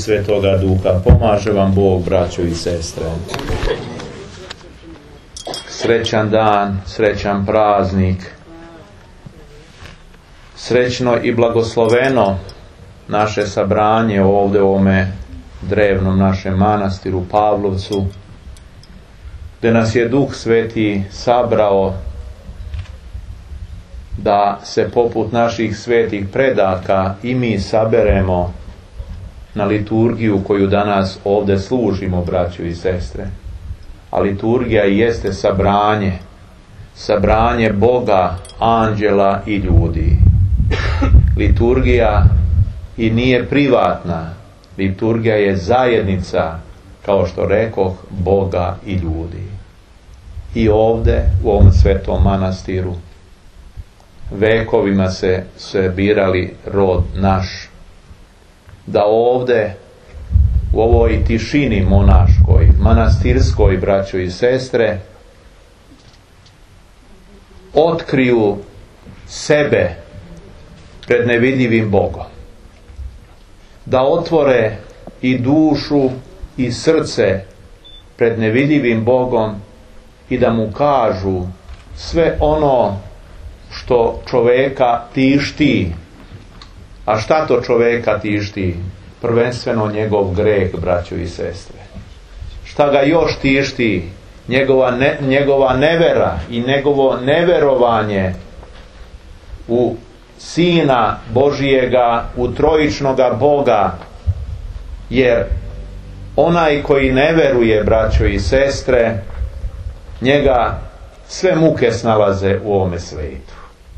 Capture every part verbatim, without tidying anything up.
Svetoga Duha. Pomaže vam Bog, braćo i sestre. Srećan dan, srećan praznik, srećno i blagosloveno naše sabranje ovdje u ovome drevnom našem manastiru Pavlovcu, gdje nas je Duh Sveti sabrao da se poput naših svetih predaka i mi saberemo na liturgiju koju danas ovdje služimo, braćo i sestre. A liturgija i jeste sabranje, sabranje Boga, anđela i ljudi. Liturgija i nije privatna, liturgija je zajednica, kao što rekoh, Boga i ljudi. I ovdje, u ovom svetom manastiru, vekovima se, se birali rod naš, da ovdje, u ovoj tišini monaškoj, manastirskoj, braćo i sestre, otkriju sebe pred nevidljivim Bogom. Da otvore i dušu i srce pred nevidljivim Bogom i da mu kažu sve ono što čoveka tišti. A šta to čoveka tišti? Prvenstveno njegov greh, braćo i sestre. Šta ga još tišti? Njegova, ne, njegova nevera i njegovo neverovanje u Sina Božijega, u trojičnoga Boga. Jer onaj koji ne veruje, braćo i sestre, njega sve muke snalaze u ovome svijetu.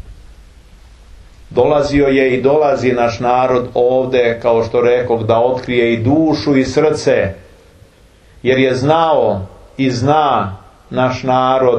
Dolazio je i dolazi naš narod ovdje, kao što rekoh, da otkrije i dušu i srce, jer je znao i zna naš narod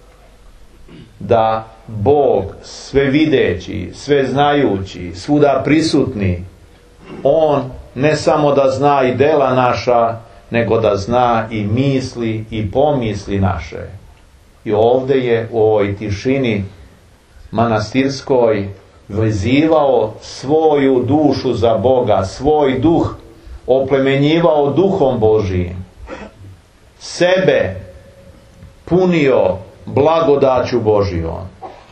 da Bog, sve videći, sve znajući, svuda prisutni, on ne samo da zna i dela naša, nego da zna i misli i pomisli naše. I ovdje je u ovoj tišini manastirskoj vezivao svoju dušu za Boga, svoj duh oplemenjivao duhom Božijim, sebe punio blagodaću Božijom,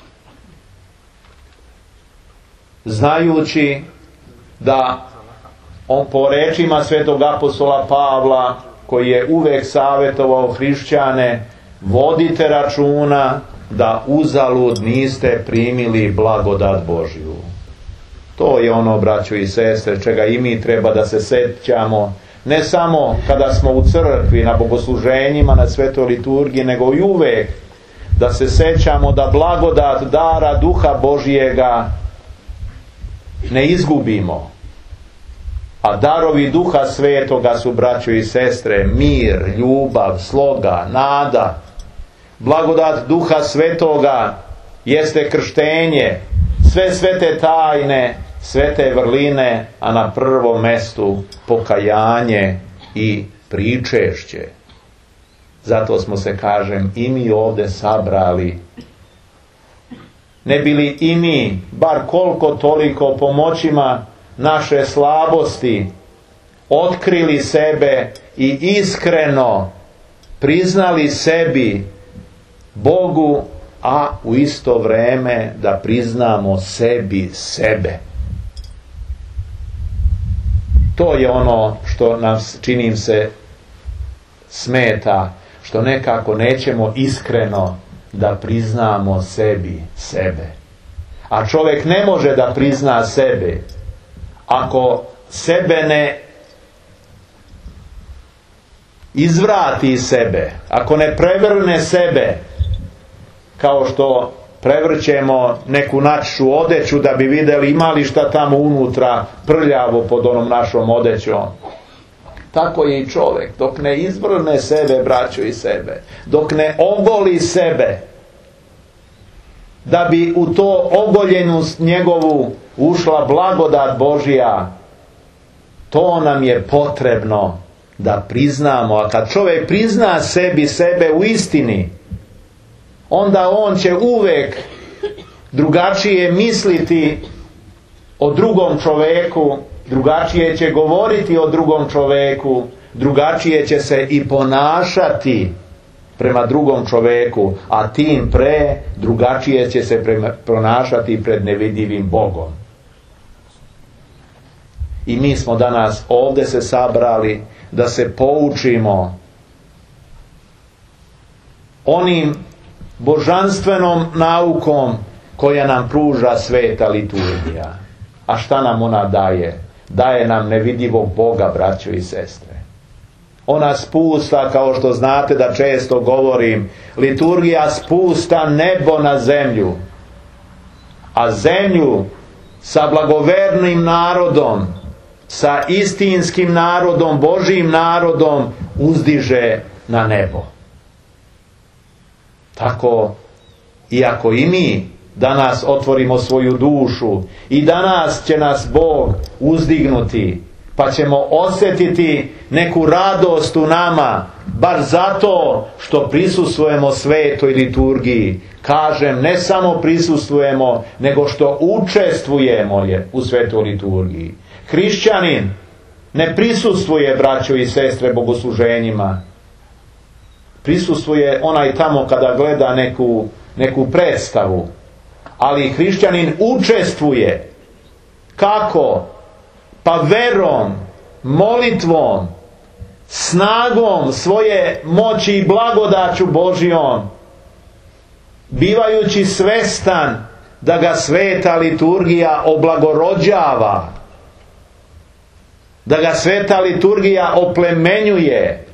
znajući da on, po rečima svetog apostola Pavla, koji je uvek savjetovao hrišćane, vodite računa da uzalud niste primili blagodat Božju. To je ono, braćo i sestre, čega i mi treba da se sjećamo, ne samo kada smo u crkvi, na bogosluženjima, na svetoj liturgiji, nego i uvek da se sjećamo da blagodat dara Duha Božijega ne izgubimo. A darovi Duha Svetoga su, braćo i sestre, mir, ljubav, sloga, nada. Blagodat Duha Svetoga jeste krštenje, sve svete tajne, svete vrline, a na prvom mestu pokajanje i pričešće. Zato smo se, kažem, i mi ovdje sabrali. Ne bili i mi, bar koliko toliko pomoćima naše slabosti, otkrili sebe i iskreno priznali sebi, Bogu, a u isto vrijeme da priznamo sebi sebe. To je ono što nam, činim se, smeta, što nekako nećemo iskreno da priznamo sebi sebe. A čovjek ne može da prizna sebe ako sebe ne izvrati sebe, ako ne prevrne sebe, kao što prevrćemo neku našu odeću da bi vidjeli imali šta tamo unutra prljavo pod onom našom odećom. Tako je i čovjek, dok ne izvrne sebe, braćo i sebe, dok ne ogoli sebe, da bi u to ogoljenost njegovu ušla blagodat Božija, to nam je potrebno da priznamo. A kad čovjek prizna sebi sebe u istini, onda on će uvek drugačije misliti o drugom čovjeku drugačije će govoriti o drugom čoveku, drugačije će se i ponašati prema drugom čoveku, a tim pre drugačije će se prema, ponašati pred nevidljivim Bogom. I mi smo danas ovdje se sabrali da se poučimo onim božanstvenom naukom koja nam pruža sveta liturgija. A šta nam ona daje? Daje nam nevidljivog Boga, braćo i sestre. Ona spusta, kao što znate da često govorim, liturgija spusta nebo na zemlju, a zemlju sa blagovernim narodom, sa istinskim narodom, Božijim narodom uzdiže na nebo. Tako, iako i mi danas otvorimo svoju dušu i danas će nas Bog uzdignuti, pa ćemo osjetiti neku radost u nama, bar zato što prisustvujemo svetoj liturgiji. Kažem, ne samo prisustvujemo, nego što učestvujemo je u svetoj liturgiji. Hrišćanin ne prisustvuje, braćo i sestre, bogosluženjima. Prisustvuje onaj tamo kada gleda neku, neku predstavu. Ali hrišćanin učestvuje. Kako? Pa verom, molitvom, snagom svoje moći i blagodaću Božijom, bivajući svestan da ga sveta liturgija oblagorođava, da ga sveta liturgija oplemenjuje,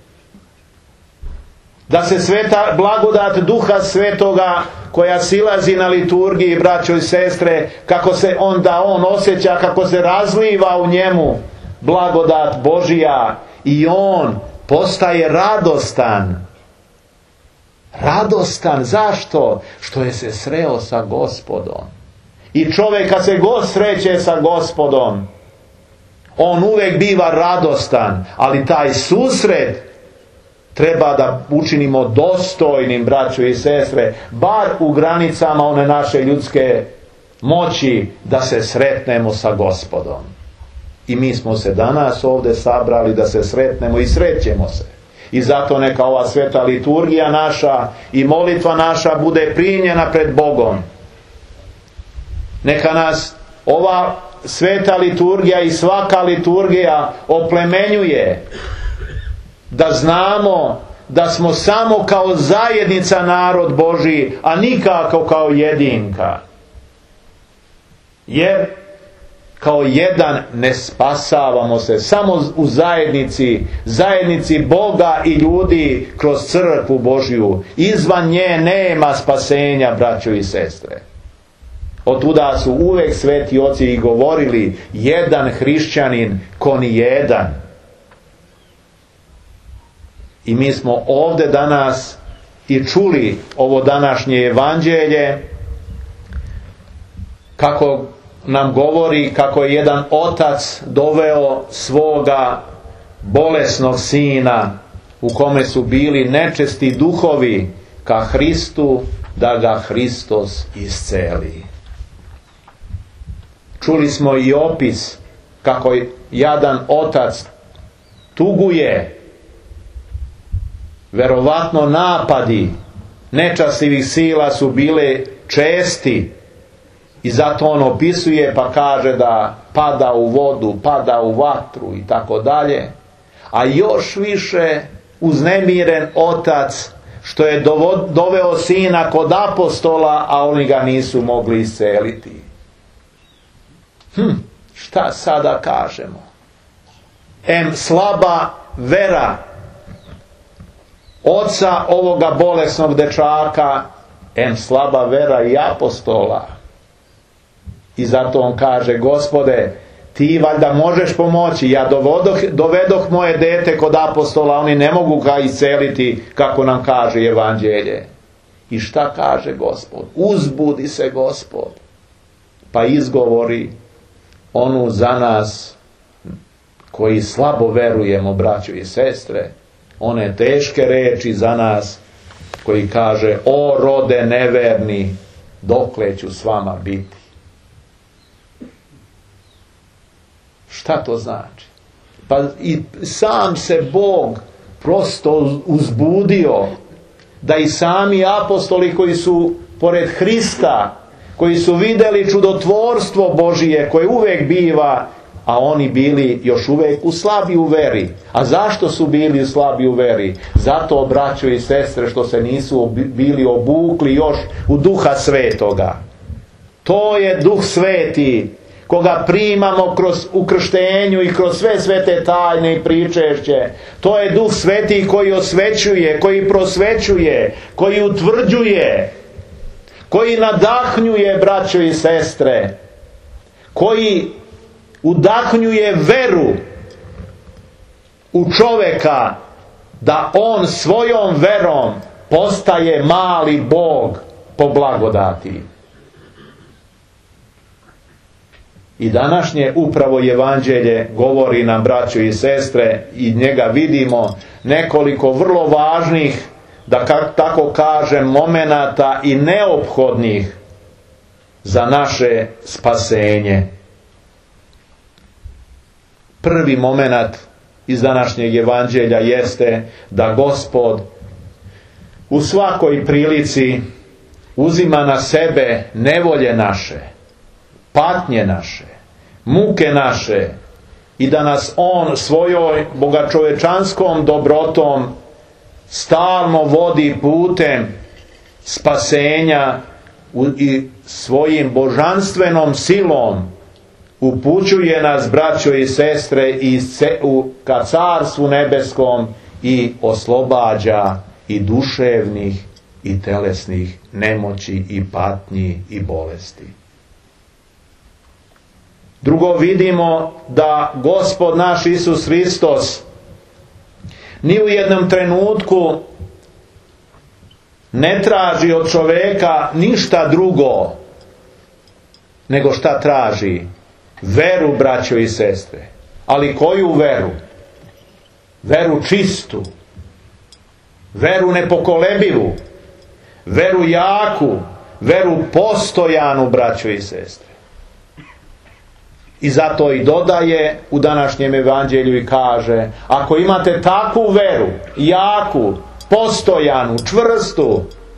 da se sveta blagodat Duha Svetoga koja silazi na liturgiji, braćo i sestre, kako se onda on osjeća, kako se razliva u njemu blagodat Božija i on postaje radostan. Radostan, zašto? Što je se sreo sa Gospodom. I čovjek kad se god sreće sa Gospodom, on uvijek biva radostan, ali taj susret treba da učinimo dostojnim, braćo i sestre, bar u granicama one naše ljudske moći, da se sretnemo sa Gospodom. I mi smo se danas ovdje sabrali da se sretnemo i srećemo se. I zato neka ova sveta liturgija naša i molitva naša bude primljena pred Bogom. Neka nas ova sveta liturgija i svaka liturgija oplemenjuje, da znamo da smo samo kao zajednica narod Božji, a nikako kao jedinka. Jer kao jedan ne spasavamo se, samo u zajednici, zajednici Boga i ljudi kroz crkvu Božju. Izvan nje nema spasenja, braćo i sestre. Otuda su uvijek sveti oci i govorili, jedan hrišćanin ko ni jedan. I mi smo ovdje danas i čuli ovo današnje evanđelje, kako nam govori kako je jedan otac doveo svoga bolesnog sina, u kome su bili nečesti duhovi, ka Hristu, da ga Hristos isceli. Čuli smo i opis kako jadan otac tuguje, verovatno napadi nečastivih sila su bile česti, i zato on opisuje pa kaže da pada u vodu, pada u vatru i tako dalje. A još više uznemiren otac što je doveo sina kod apostola, a oni ga nisu mogli isceliti. Hm, šta sada kažemo? Em slaba vera oca ovoga bolesnog dečaka, em slaba vera i apostola. I zato on kaže, Gospode, ti valjda možeš pomoći, ja dovodoh, dovedoh moje dete kod apostola, oni ne mogu ga isceliti, kako nam kaže evanđelje. I šta kaže Gospod? Uzbudi se Gospod, pa izgovori onu za nas koji slabo verujemo, braćo i sestre, one teške reči za nas koji kaže, o rode neverni, dokle ću s vama biti. Šta to znači? Pa i sam se Bog prosto uzbudio da i sami apostoli koji su pored Hrista, koji su vidjeli čudotvorstvo Božije koje uvijek biva, a oni bili još uvijek u slabi u veri. A zašto su bili u slabi u veri? Zato, braćo i sestre, što se nisu bili obukli još u Duha Svetoga. To je Duh Sveti, koga primamo kroz ukrštenju i kroz sve svete tajne i pričešće. To je Duh Sveti koji osvećuje, koji prosvećuje, koji utvrđuje, koji nadahnjuje, braćo i sestre, koji udahnjuje veru u čoveka da on svojom verom postaje mali Bog po blagodati. I današnje upravo evanđelje govori nam, braćo i sestre, i njega vidimo nekoliko vrlo važnih, da tako kažem, momenata i neophodnih za naše spasenje. Prvi momenat iz današnjeg evanđelja jeste da Gospod u svakoj prilici uzima na sebe nevolje naše, patnje naše, muke naše, i da nas On svojoj bogačovečanskom dobrotom stalno vodi putem spasenja i svojim božanstvenom silom upućuje nas, braćo i sestre, i ka Carstvu nebeskom i oslobađa i duševnih i telesnih nemoći i patnji i bolesti. Drugo, vidimo da Gospod naš Isus Hristos ni u jednom trenutku ne traži od čoveka ništa drugo nego šta traži? Veru, braćo i sestre. Ali koju veru? Veru čistu, veru nepokolebivu, veru jaku, veru postojanu, braćo i sestre. I zato i dodaje u današnjem evanđelju i kaže: ako imate takvu veru, jaku, postojanu, čvrstu,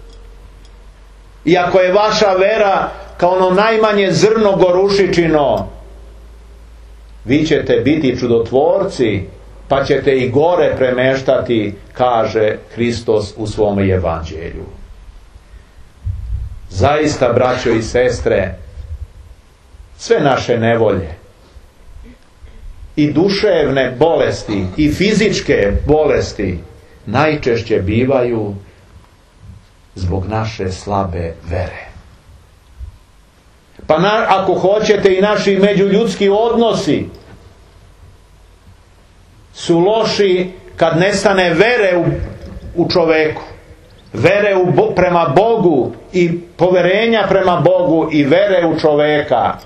i ako je vaša vera kao ono najmanje zrno gorušičino, vi ćete biti čudotvorci, pa ćete i gore premeštati, kaže Hristos u svom evanđelju. Zaista, braćo i sestre, sve naše nevolje i duševne bolesti i fizičke bolesti najčešće bivaju zbog naše slabe vere. Pa na, ako hoćete, i naši međuljudski odnosi su loši kad nestane vere u, u čoveku, vere u, prema Bogu i poverenja prema Bogu i vere u čoveka.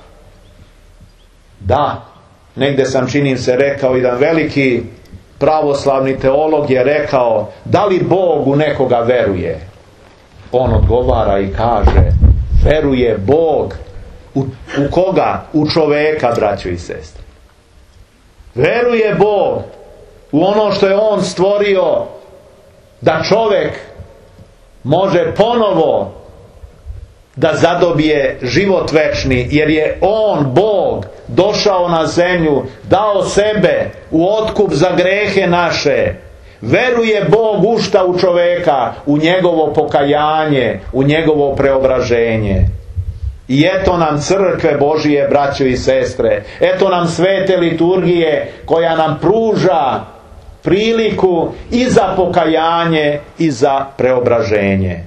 Da, negdje sam, činim se, rekao, jedan veliki pravoslavni teolog je rekao: da li Bog u nekoga veruje? On odgovara i kaže: veruje Bog u, u koga? U čoveka, braćo i sestre. Veruje Bog u ono što je On stvorio, da čovjek može ponovo da zadobije život večni, jer je On, Bog, došao na zemlju, dao sebe u otkup za grehe naše. Veruje Bog u šta? U čoveka, u njegovo pokajanje, u njegovo preobraženje. I eto nam crkve Božije, braćo i sestre, eto nam svete liturgije koja nam pruža priliku i za pokajanje i za preobraženje.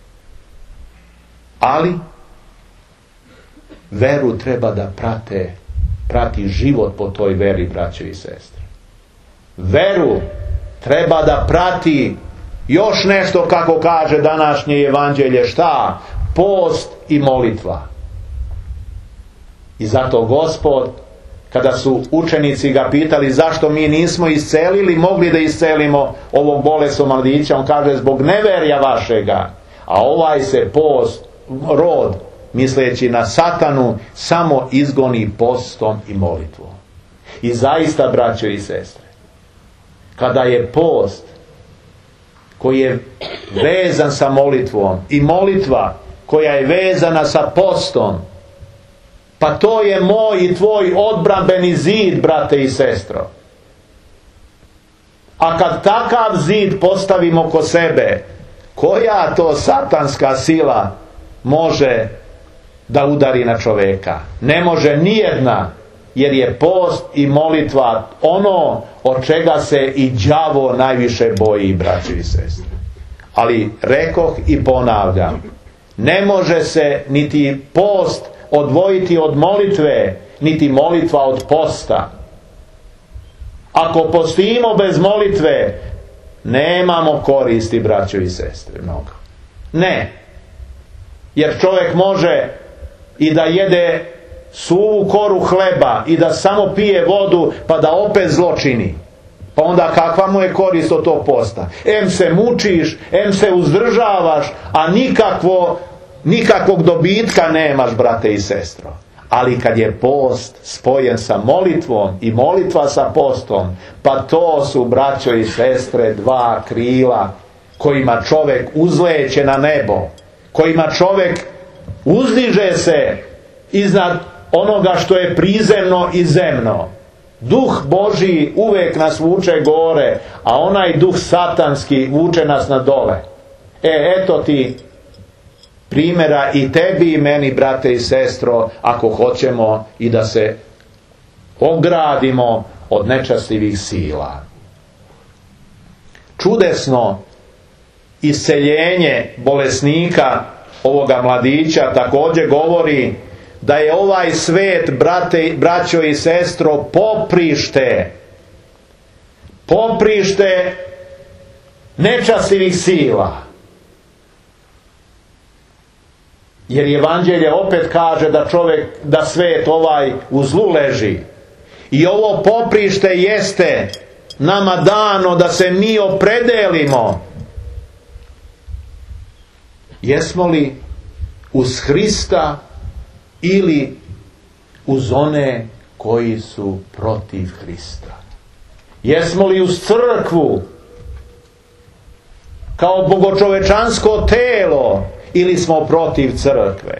Ali veru treba da prate, prati život po toj veri, braćo i sestre. Veru treba da prati još nešto, kako kaže današnje evanđelje, šta? Post i molitva. I zato Gospod, kada su učenici ga pitali zašto mi nismo iscelili, mogli da iscelimo ovog bolesnog mladića, on kaže: zbog neverja vašega. A ovaj se post, rod, misleći na satanu, samo izgoni postom i molitvom. I zaista, braćo i sestre, kada je post koji je vezan sa molitvom i molitva koja je vezana sa postom, pa to je moj i tvoj odbrambeni zid, brate i sestro. A kad takav zid postavimo oko sebe, koja to satanska sila može da udari na čoveka? Ne može nijedna, jer je post i molitva ono od čega se i đavo najviše boji, braći i sestre. Ali rekoh i ponavljam, ne može se niti post odvojiti od molitve, niti molitva od posta. Ako postimo bez molitve, nemamo koristi, braćo i sestre, mnogo. Ne. Jer čovjek može i da jede suvu koru hleba i da samo pije vodu, pa da opet zločini. Pa onda kakva mu je korist od tog posta? Em se mučiš, em se uzdržavaš, a nikakvo, nikakvog dobitka nemaš, brate i sestro. Ali kad je post spojen sa molitvom i molitva sa postom, pa to su, braćo i sestre, dva krila kojima čovjek uzleće na nebo, kojima čovjek uzdiže se iznad onoga što je prizemno i zemno. Duh Božji uvijek nas vuče gore, a onaj duh satanski vuče nas na dole. E, eto ti primjera i tebi i meni, brate i sestro, ako hoćemo i da se ogradimo od nečastivih sila. Čudesno isceljenje bolesnika ovoga mladića također govori da je ovaj svet, brate, braćo i sestro, poprište poprište nečastivih sila. Jer evanđelje opet kaže da čovjek, da svet ovaj u zlu leži. I ovo poprište jeste nama dano da se mi opredelimo. Jesmo li uz Hrista ili uz one koji su protiv Hrista? Jesmo li uz crkvu kao bogočovečansko telo ili smo protiv crkve?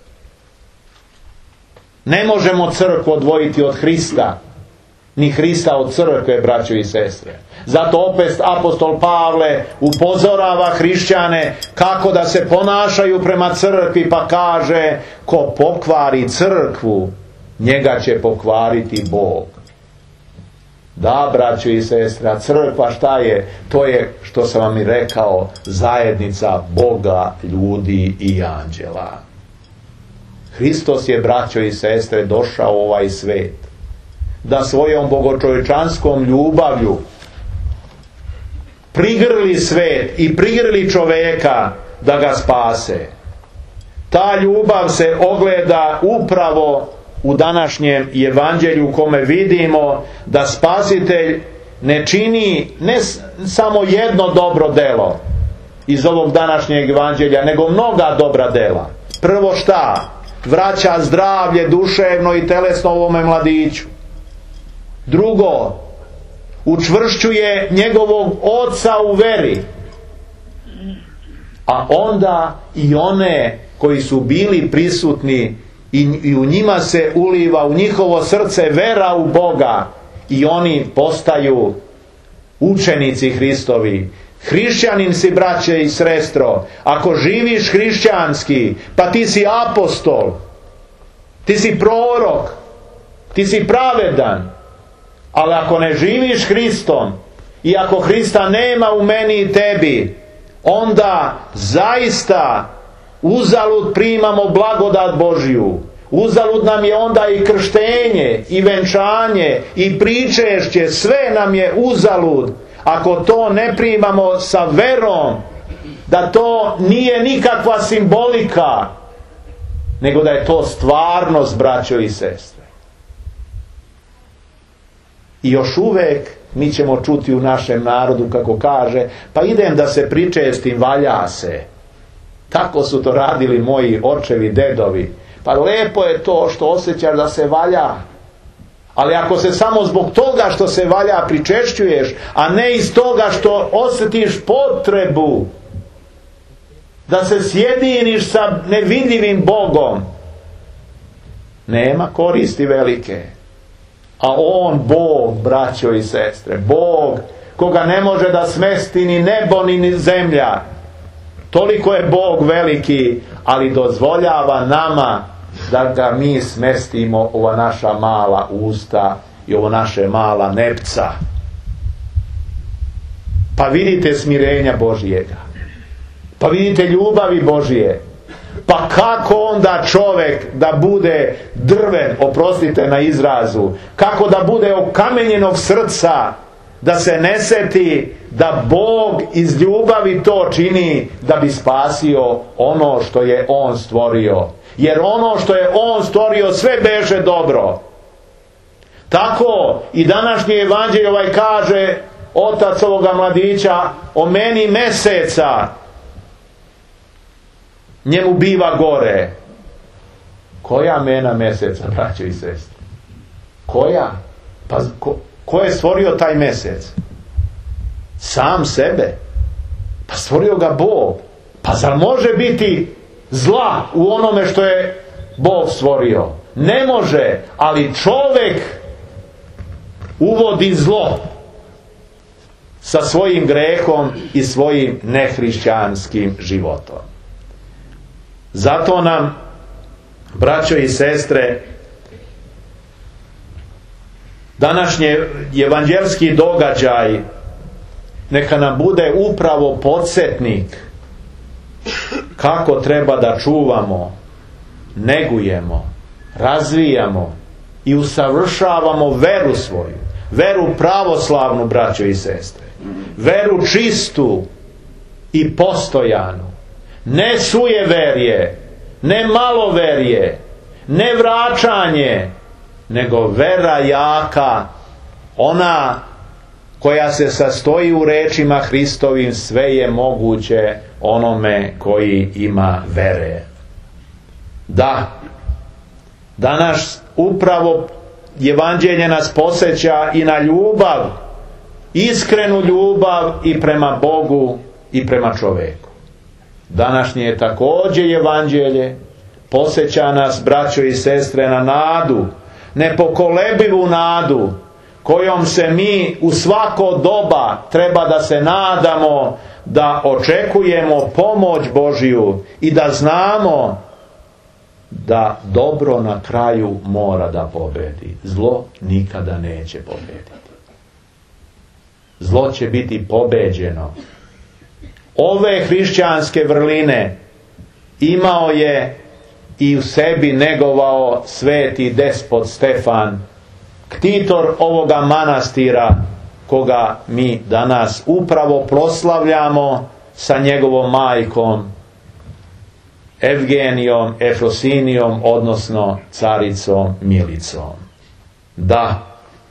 Ne možemo crkvu odvojiti od Hrista, ni Hrista od crkve, braćo i sestre. Zato opet apostol Pavle upozorava hrišćane kako da se ponašaju prema crkvi, pa kaže: ko pokvari crkvu, njega će pokvariti Bog. Da, braćo i sestre, crkva šta je? To je, što sam vam i rekao, zajednica Boga, ljudi i anđela. Hristos je, braćo i sestre, došao u ovaj svet da svojom bogočovečanskom ljubavlju prigrli svet i prigrli čoveka da ga spase. Ta ljubav se ogleda upravo u današnjem evanđelju u kome vidimo da spasitelj ne čini ne samo jedno dobro delo iz ovog današnjeg evanđelja, nego mnoga dobra dela. Prvo šta? Vraća zdravlje duševno i telesno ovome mladiću. Drugo, učvršćuje njegovog oca u veri. A onda i one koji su bili prisutni i, i u njima se uliva u njihovo srce vera u Boga i oni postaju učenici Hristovi. Hrišćanin si, braće i sestro, ako živiš hrišćanski, pa ti si apostol, ti si prorok, ti si pravedan. Ali ako ne živiš Hristom i ako Hrista nema u meni i tebi, onda zaista uzalud primamo blagodat Božju. Uzalud nam je onda i krštenje, i venčanje, i pričešće, sve nam je uzalud ako to ne primamo sa verom da to nije nikakva simbolika, nego da je to stvarnost, braćo i sestre. I još uvijek mi ćemo čuti u našem narodu kako kaže: pa idem da se pričestim, valja se. Tako su to radili moji očevi, dedovi. Pa lepo je to što osjećaš da se valja, Ali ako se samo zbog toga što se valja pričešćuješ, a ne iz toga što osjetiš potrebu da se sjediniš sa nevidljivim Bogom, nema koristi velike. A on, Bog, braćo i sestre, Bog koga ne može da smesti ni nebo ni zemlja, toliko je Bog veliki, ali dozvoljava nama da ga mi smestimo ova naša mala usta i ovo naše mala nepca. Pa vidite smirenja Božijega, pa vidite ljubavi Božije. Pa kako onda čovjek da bude drven, oprostite na izrazu, kako da bude okamenjenog srca, da se ne seti da Bog iz ljubavi to čini da bi spasio ono što je On stvorio. Jer ono što je On stvorio sve beže dobro. Tako i današnji evanđelje ovaj kaže, otac ovoga mladića, o meni meseca njemu biva gore. Koja mena meseca, braćo i sestre? Koja? Pa ko, ko je stvorio taj mesec? Sam sebe. Pa stvorio ga Bog. Pa zar može biti zla u onome što je Bog stvorio? Ne može, ali čovjek uvodi zlo sa svojim grehom i svojim nehrišćanskim životom. Zato nam, braćo i sestre, današnji evanđelski događaj neka nam bude upravo podsjetnik kako treba da čuvamo, negujemo, razvijamo i usavršavamo veru svoju, veru pravoslavnu, braćo i sestre, veru čistu i postojanu. Ne sujeverje, ne maloverje, ne vraćanje, nego vera jaka, ona koja se sastoji u rečima Hristovim, sve je moguće onome koji ima vere. Da, danas upravo evanđelje nas podsjeća i na ljubav, iskrenu ljubav i prema Bogu i prema čovjeku. Današnje je također evanđelje podsjeća nas, braćo i sestre, na nadu, nepokolebivu nadu kojom se mi u svako doba treba da se nadamo, da očekujemo pomoć Božiju i da znamo da dobro na kraju mora da pobedi. Zlo nikada neće pobediti. Zlo će biti pobeđeno. Ove hrišćanske vrline imao je i u sebi negovao sveti despot Stefan, ktitor ovoga manastira koga mi danas upravo proslavljamo sa njegovom majkom Evgenijom, Efrosinijom, odnosno caricom Milicom. Da,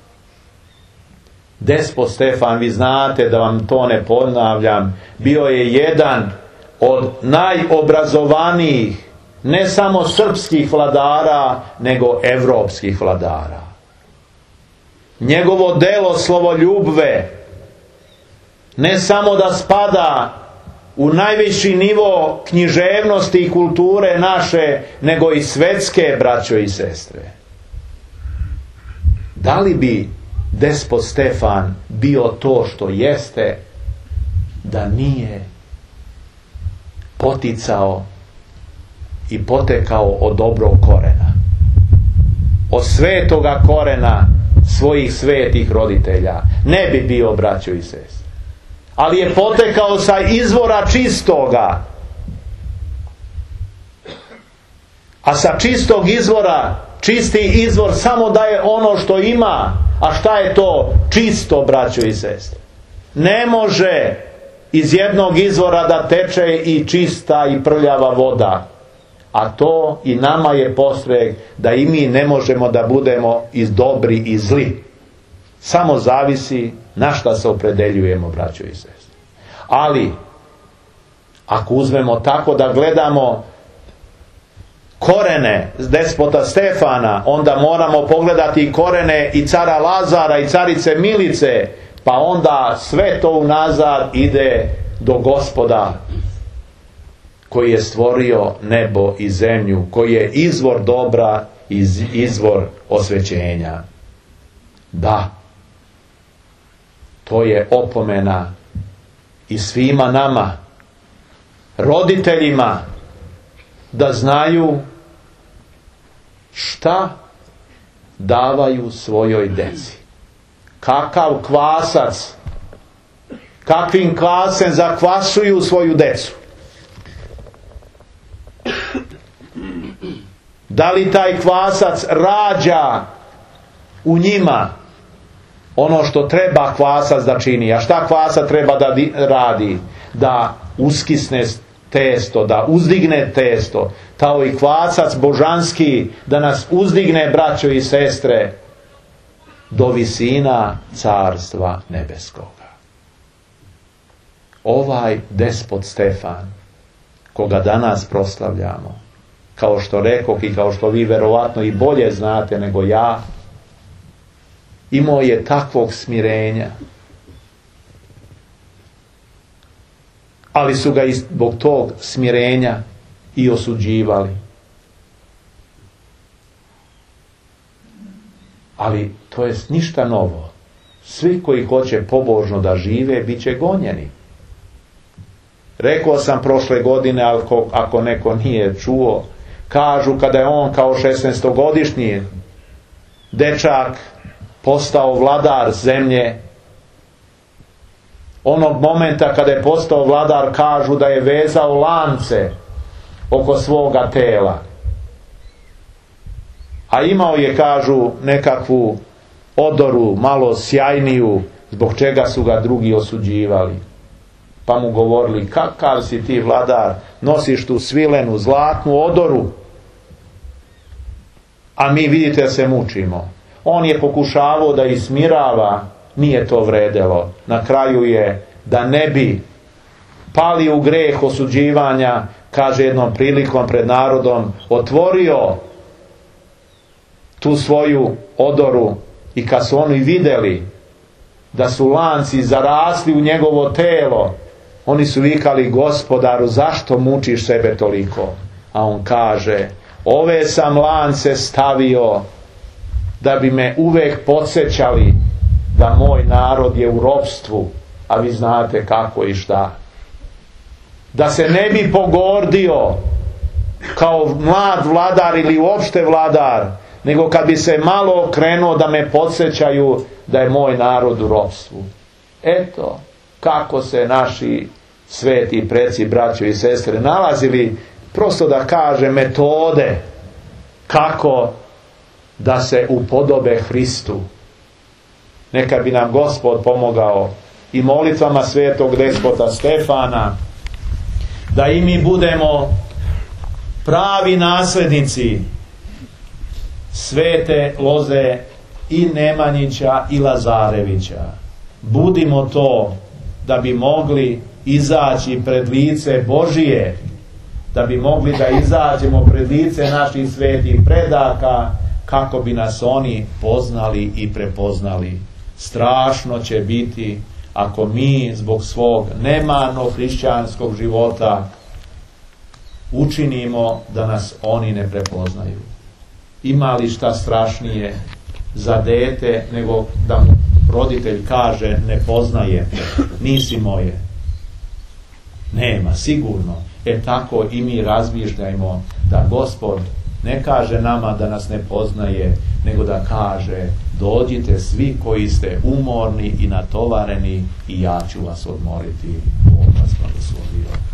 despot Stefan, vi znate, da vam to ne ponavljam, bio je jedan od najobrazovanijih ne samo srpskih vladara, nego evropskih vladara. Njegovo delo slovoljubve ne samo da spada u najviši nivo književnosti i kulture naše, nego i svetske, braćo i sestre. Da li bi despot Stefan bio to što jeste da nije poticao i potekao od dobrog korena, od svetoga korena svojih svetih roditelja? Ne bi bio, braćo i sestre. Ali je potekao sa izvora čistoga. A sa čistog izvora, čisti izvor samo daje ono što ima. A šta je to čisto, braćo i sestre? Ne može iz jednog izvora da teče i čista i prljava voda. A to i nama je postreg da i mi ne možemo da budemo iz dobri i zli. Samo zavisi na šta se opredeljujemo, braćo i sestre. Ali ako uzmemo tako da gledamo korene despota Stefana, onda moramo pogledati i korene i cara Lazara i carice Milice, pa onda sve to unazad ide do Gospoda koji je stvorio nebo i zemlju, koji je izvor dobra i izvor osvećenja. Da, to je opomena i svima nama, roditeljima, da znaju šta davaju svojoj deci. Kakav kvasac, kakvim kvasem zakvasuju svoju decu. Da li taj kvasac rađa u njima ono što treba kvasac da čini? A šta kvasac treba da radi? Da uskisne testo, da uzdigne testo. Kao i kvasac božanski da nas uzdigne, braćo i sestre, do visina carstva nebeskoga. Ovaj despot Stefan, koga danas proslavljamo, kao što rekoh i kao što vi verovatno i bolje znate nego ja, imao je takvog smirenja, ali su ga zbog tog smirenja i osuđivali. Ali to je ništa novo. Svi koji hoće pobožno da žive, bit će gonjeni. Rekao sam prošle godine, ako, ako neko nije čuo, kažu kada je on kao šesnaestogodišnji dečak postao vladar zemlje, onog momenta kada je postao vladar, kažu da je vezao lance oko svoga tela. A imao je, kažu, nekakvu odoru, malo sjajniju, zbog čega su ga drugi osuđivali. Pa mu govorili, kakav si ti vladar, nosiš tu svilenu, zlatnu odoru, a mi, vidite, se mučimo. On je pokušavao da ismirava, nije to vredelo. Na kraju je, da ne bi pali u greh osuđivanja, kaže jednom prilikom pred narodom, otvorio tu svoju odoru i kad su oni vidjeli da su lanci zarasli u njegovo telo, oni su vikali, Gospodaru, zašto mučiš sebe toliko? A on kaže, ove sam lance stavio da bi me uvek podsjećali da moj narod je u ropstvu, a vi znate kako i šta. Da se ne bi pogordio kao mlad vladar ili uopšte vladar, nego kad bi se malo okrenuo da me podsjećaju da je moj narod u ropstvu. Eto kako se naši sveti preci, braćo i sestre, nalazili, prosto da kaže, metode kako da se upodobe Hristu. Neka bi nam Gospod pomogao i molitvama svetog despota Stefana, da i mi budemo pravi naslednici svete loze i Nemanjića i Lazarevića. Budimo to da bi mogli izaći pred lice Božije, da bi mogli da izađemo pred lice naših svetih predaka, kako bi nas oni poznali i prepoznali. Strašno će biti ako mi zbog svog nemarnog hrišćanskog života učinimo da nas oni ne prepoznaju. Ima li šta strašnije za dete nego da mu roditelj kaže, ne poznajem, nisi moje? Nema, sigurno. E tako i mi razmišljajmo da Gospod ne kaže nama da nas ne poznaje, nego da kaže, dođite svi koji ste umorni i natovareni i ja ću vas odmoriti. Bog vas blagoslovio.